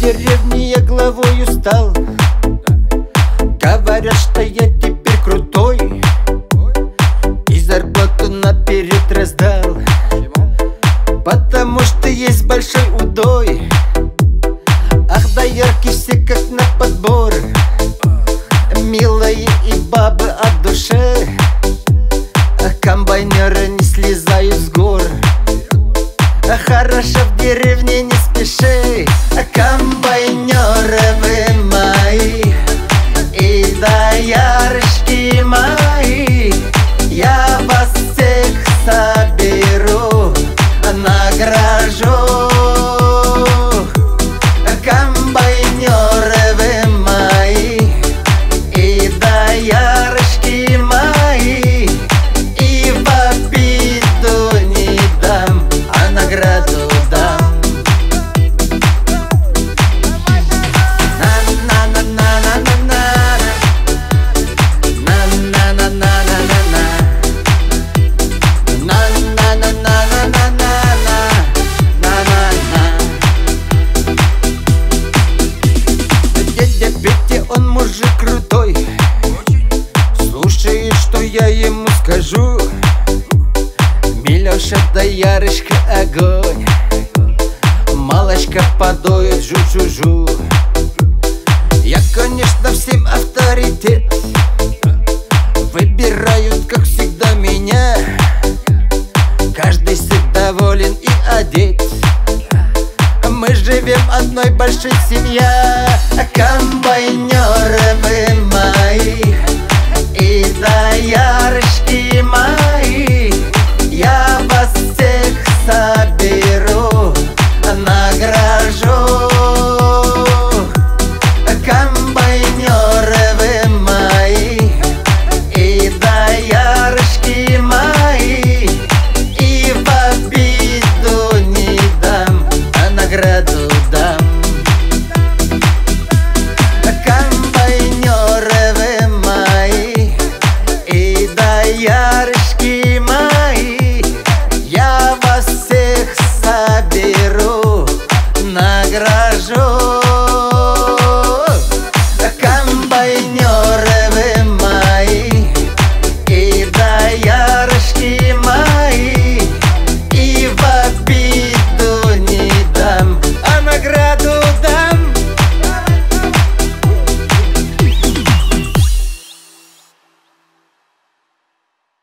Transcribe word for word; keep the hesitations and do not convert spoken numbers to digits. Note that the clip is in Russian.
деревне я главою стал. Говорят, что я теперь крутой, и зарплату наперед раздал, потому что есть большой удой. Ах, доярки все как на подбор, милые и бабы от души. Комбайнеры не слезают с гор. Хорошо в деревне, не спеши. Комбайнеры вы мои и доярышки мои, я вас всех соберу, награжу. Комбайнеры вы мои и доярышки мои, и в обиду не дам, а награду дам. Он мужик крутой, слушай, что я ему скажу. Милёша, доярышка, огонь, малочка подоет, жу-жу-жу. Я, конечно, всем авторитет, выбирают, как всегда, меня. Каждый сыт, доволен и одет, мы живем одной большой семьей. Комбайнеры вы мои